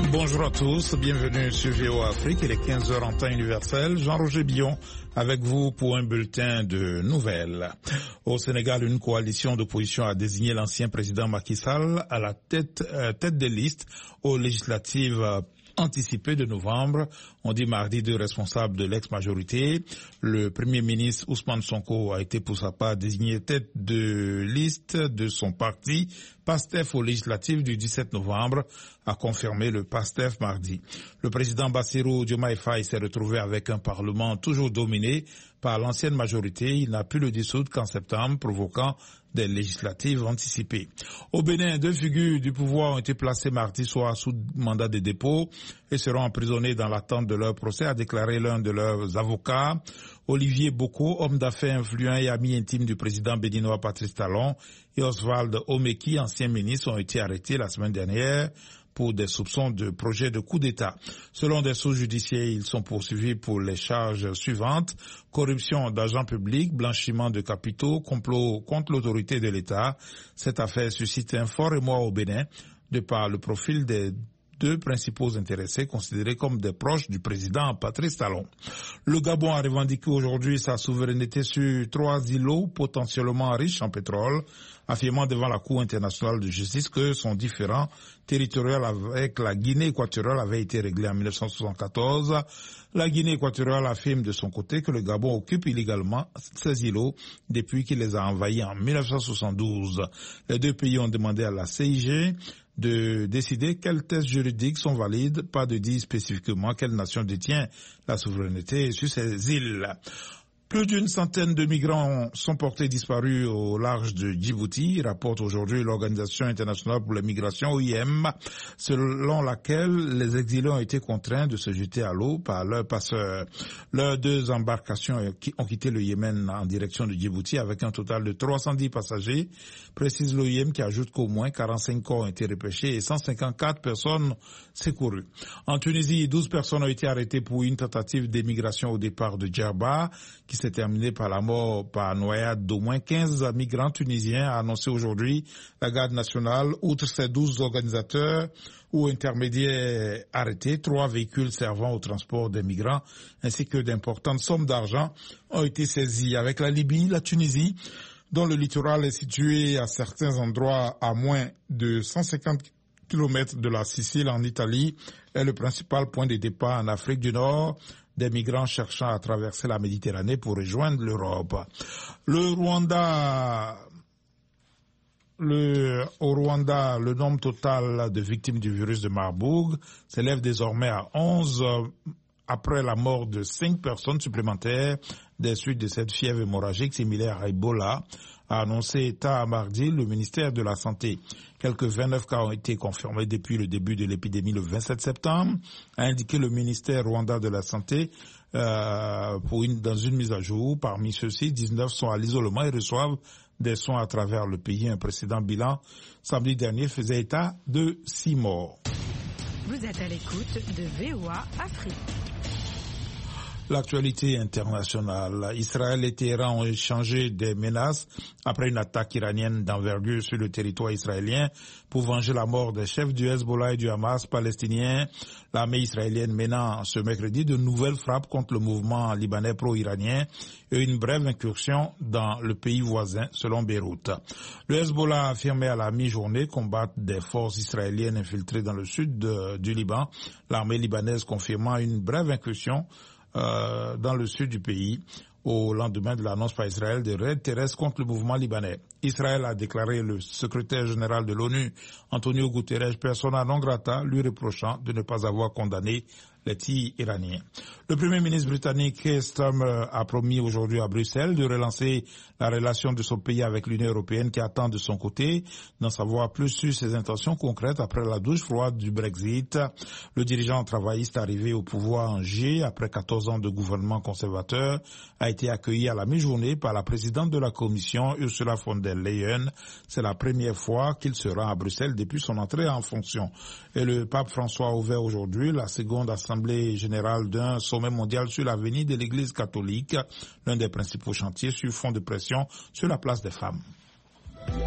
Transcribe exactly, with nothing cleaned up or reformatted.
Bonjour à tous, bienvenue sur V O A Afrique, il est quinze heures en temps universel. Jean-Roger Billon avec vous pour un bulletin de nouvelles. Au Sénégal, une coalition d'opposition a désigné l'ancien président Macky Sall à la tête, euh, tête des listes aux législatives euh, anticipé de novembre. On dit mardi deux responsables de l'ex-majorité. Le premier ministre Ousmane Sonko a été pour sa part désigné tête de liste de son parti PASTEF aux législatives du dix-sept novembre, a confirmé le PASTEF mardi. Le président Bassirou Diomaye Faye s'est retrouvé avec un parlement toujours dominé par l'ancienne majorité. Il n'a pu le dissoudre qu'en septembre, provoquant des législatives anticipées. Au Bénin, deux figures du pouvoir ont été placées mardi soir sous mandat de dépôt et seront emprisonnées dans l'attente de leur procès, a déclaré l'un de leurs avocats. Olivier Boko, homme d'affaires influent et ami intime du président béninois Patrice Talon, et Oswald Omeki, ancien ministre, ont été arrêtés la semaine dernière pour des soupçons de projet de coup d'État. Selon des sources judiciaires, ils sont poursuivis pour les charges suivantes: corruption d'agents publics, blanchiment de capitaux, complot contre l'autorité de l'État. Cette affaire suscite un fort émoi au Bénin, de par le profil des deux principaux intéressés considérés comme des proches du président Patrice Talon. Le Gabon a revendiqué aujourd'hui sa souveraineté sur trois îlots potentiellement riches en pétrole, affirmant devant la Cour internationale de justice que son différend territorial avec la Guinée équatoriale avait été réglé en mille neuf cent soixante-quatorze. La Guinée équatoriale affirme de son côté que le Gabon occupe illégalement ces îlots depuis qu'il les a envahis en mille neuf cent soixante-douze. Les deux pays ont demandé à la C I G de décider quels tests juridiques sont valides, pas de dire spécifiquement quelle nation détient la souveraineté sur ces îles. Plus d'une centaine de migrants sont portés disparus au large de Djibouti, rapporte aujourd'hui l'Organisation internationale pour les migrations, O I M, selon laquelle les exilés ont été contraints de se jeter à l'eau par leurs passeurs. Leurs deux embarcations ont quitté le Yémen en direction de Djibouti avec un total de trois cent dix passagers, précise l'O I M, qui ajoute qu'au moins quarante-cinq corps ont été repêchés et cent cinquante-quatre personnes secourues. En Tunisie, douze personnes ont été arrêtées pour une tentative d'émigration au départ de Djerba, qui s'est terminé par la mort par noyade d'au moins quinze migrants tunisiens, a annoncé aujourd'hui la garde nationale. Outre ces douze organisateurs ou intermédiaires arrêtés, trois véhicules servant au transport des migrants ainsi que d'importantes sommes d'argent ont été saisis. Avec la Libye, la Tunisie, dont le littoral est situé à certains endroits à moins de cent cinquante kilomètres de la Sicile en Italie, est le principal point de départ en Afrique du Nord des migrants cherchant à traverser la Méditerranée pour rejoindre l'Europe. Le Rwanda, le, au Rwanda, le nombre total de victimes du virus de Marburg s'élève désormais à onze après la mort de cinq personnes supplémentaires des suites de cette fièvre hémorragique similaire à Ebola, a annoncé à mardi le ministère de la Santé. Quelques vingt-neuf cas ont été confirmés depuis le début de l'épidémie le vingt-sept septembre, a indiqué le ministère rwandais de la Santé euh, pour une, dans une mise à jour. Parmi ceux-ci, dix-neuf sont à l'isolement et reçoivent des soins à travers le pays. Un précédent bilan samedi dernier faisait état de six morts. Vous êtes à l'écoute de V O A Afrique. L'actualité internationale. Israël et Téhéran ont échangé des menaces après une attaque iranienne d'envergure sur le territoire israélien pour venger la mort des chefs du Hezbollah et du Hamas palestinien. L'armée israélienne menant ce mercredi de nouvelles frappes contre le mouvement libanais pro-iranien et une brève incursion dans le pays voisin, selon Beyrouth. Le Hezbollah a affirmé à la mi-journée combattre des forces israéliennes infiltrées dans le sud de, du Liban, l'armée libanaise confirmant une brève incursion Euh, dans le sud du pays au lendemain de l'annonce par Israël de raids terrestres contre le mouvement libanais. Israël a déclaré le secrétaire général de l'ONU, Antonio Guterres, persona non grata, lui reprochant de ne pas avoir condamné les tirs iraniens. Le premier ministre britannique Keir Starmer a promis aujourd'hui à Bruxelles de relancer la relation de son pays avec l'Union européenne, qui attend de son côté d'en savoir plus sur ses intentions concrètes après la douche froide du Brexit. Le dirigeant travailliste arrivé au pouvoir en juillet après quatorze ans de gouvernement conservateur a été accueilli à la mi-journée par la présidente de la Commission, Ursula von der Leyen. C'est la première fois qu'il se rend à Bruxelles depuis son entrée en fonction. Et le pape François a ouvert aujourd'hui la seconde assemblée générale d'un sommet mondial sur l'avenir de l'Église catholique, l'un des principaux chantiers sur fond de pression sur la place des femmes.